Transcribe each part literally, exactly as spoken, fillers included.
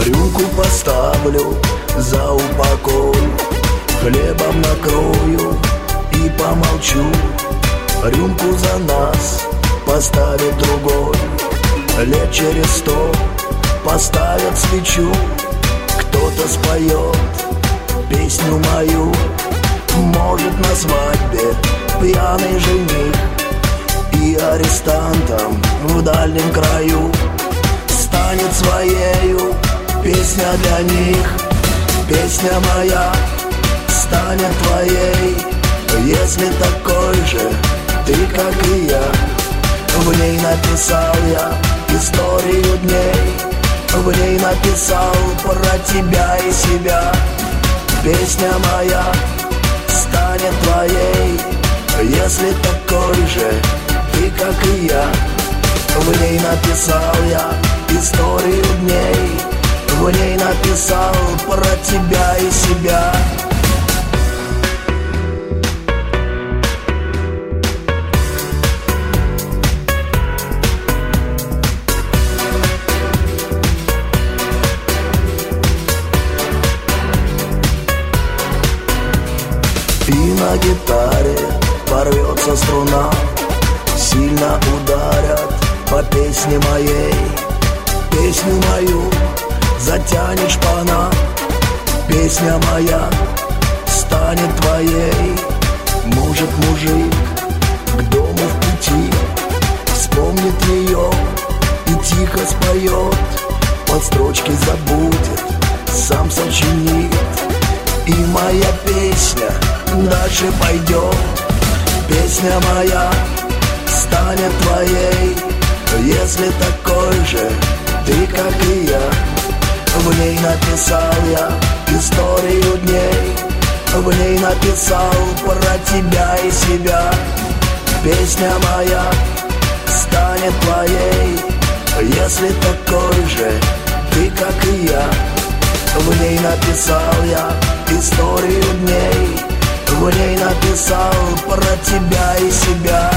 Рюмку поставлю за упокой, хлебом накрою и помолчу. Рюмку за нас поставит другой, лет через сто поставят свечу. Кто-то споет песню мою, может на свадьбе пьяный жених, и арестантом в дальнем краю станет своею песня для них. Песня моя станет твоей, если такой же ты, как и я. В ней написал я историю дней, в ней написал про тебя и себя. Песня моя станет твоей, если такой же ты, как и я. В ней написал я историю дней, в ней написал про тебя и себя. И на гитаре порвется струна, сильно ударят по песне моей. Песню мою затянет шпана, песня моя станет твоей. Может, мужик к дому в пути вспомнит ее и тихо споет, под строчки забудет, сам сочинит, и моя песня дальше пойдет. Песня моя станет твоей, если такой же ты, как и я. В ней написал я историю дней, в ней написал про тебя и себя. Песня моя станет твоей, если такой же ты, как и я. В ней написал я историю дней, в ней написал про тебя и себя.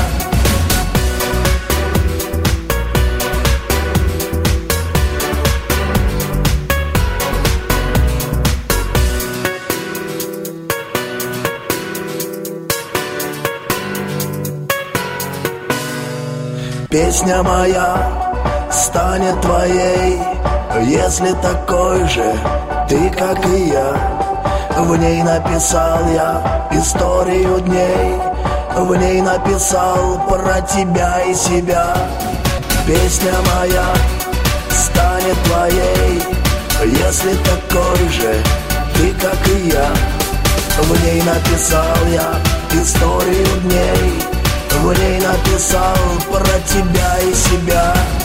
Песня моя станет твоей, если такой же ты, как и я. В ней написал я историю дней, в ней написал про тебя и себя. Песня моя станет твоей, если такой же ты, как и я. В ней написал я историю дней, в ней написал про тебя и себя.